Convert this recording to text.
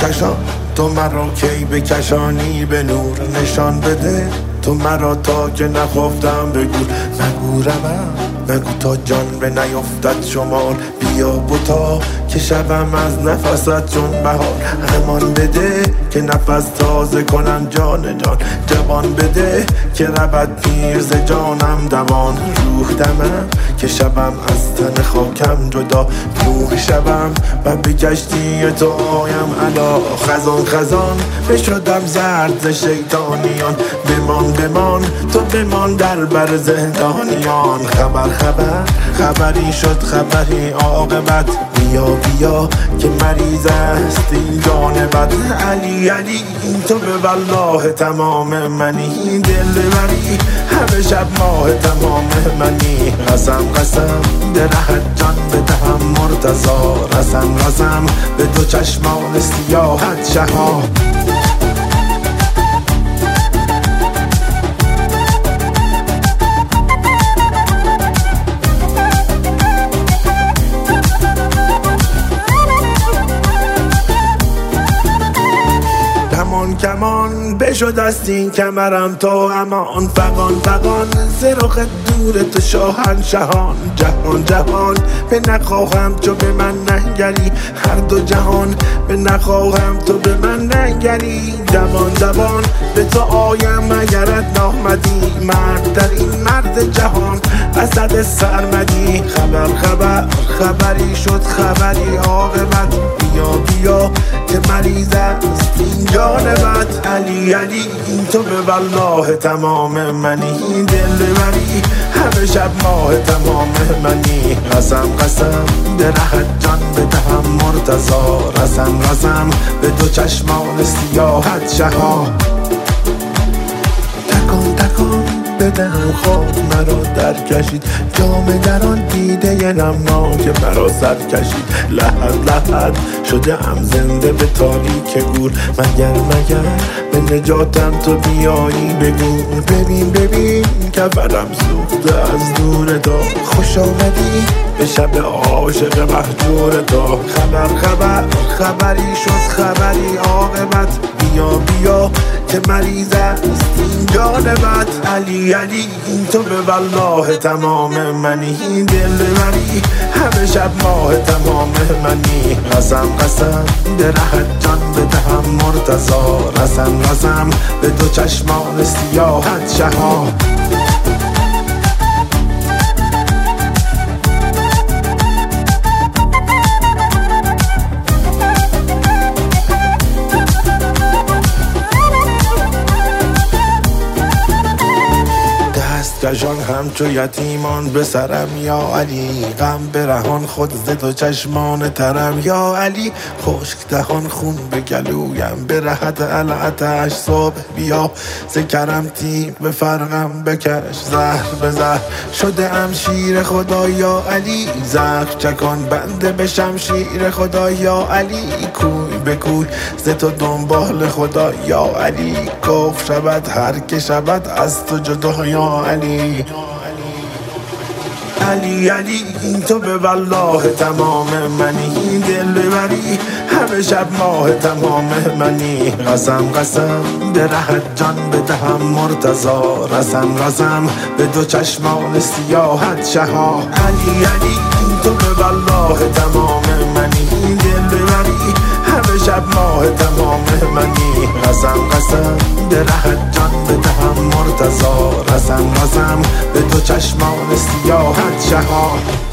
کشان، تو مرا کی بکشانی به نور نشان بده. تو مرا تا که نخفتم بگو نگو روم، نگو تا جان به نیفتد شمار. بیا بوتا که شبم از نفست چون بهار. امان بده که نفس تازه کنم جان جان. جوان بده که ربط پیر ز جانم دوان. روح دمم که شبم از تن خاکم جدا. روح شبم و به کشتی تو آیم علا. خزان خزان بشدم زرد ز شیطانیان. بمان بمان تو بمان در بر زندانیان. خبر خبر خبری شد خبری عاقبت. بیا بیا که مریض است این جان بد. علی علی تو به والله تمام منی. دل بری همه شب ماه تمام منی. قسم قسم به رهت جان بدهم مرتضا. رسم رسم به دو چشمان سیاحت شها. کمان بشد است این کمرم تا امان. فغان فغان ز رخ دور تو شاهنشهان. جهان جهان به نخواهم تو به من ننگری. هر دو جهان به نخواهم تو به من ننگری. دوان دوان به تو آیم اگرت نامدی. مرد در این مرد جهان اسد سرمدی. خبر خبر خبری شد خبری عاقبت. بیا بیا که مریض است این جان بد. علی علی تو به والله تمام منی. دل بری همه شب ماه تمام منی. قسم قسم به رهت جان بدهم مرتضا. رسم رسم به دو چشمان سیاحت شها. تکان تکان بدهم خاک مرا در کشید. جام در آن دیده نمناک مرا سر کشید. لحد لحد شده ام زنده به تاریک گور. مگر به نجاتم تو بیایی بگو. ببین ببین کفرم سوخته از دور تو. خوش آمدی به شب عاشق مهجور تو. خبر خبر خبری شد خبری عاقبت. بیا بیا که مریض است این جان بد. علی علی تو به والله تمام منی. دل بری همه شب ماه تمام منی. قسم قسم به رهت جان بدهم مرتضا. رسم رسم به دو چشمان سیاحت شها. کشان همچو یتیمان به سرم یا علی. غم برهان خود ز تو چشمان ترم یا علی. خشک دهان خون به گلویم به رهت علعتش. صبح بیا ز کرم تیغ به فرقم بکش. زهر به زهر شده ام شیر خدا یا علی. زهر چکان بنده به شمشیر خدا یا علی. کوی به کوی ز تو دنبال خدا یا علی. کفر شود هر که شود از تو جدا یا علی. علی علی تو به والله تمام منی. دل بری همه شب ماه تمام منی. قسم قسم به رهت جان بدهم مرتضا. رسم رسم به دو چشمان سیاحت شها. علی علی تو به والله تمام منی. دل بری همه شب ماه تمام منی. قسم قسم به رهت جان بدهم مرتضا. رسم رسم به دو چشمان سیاحت شها.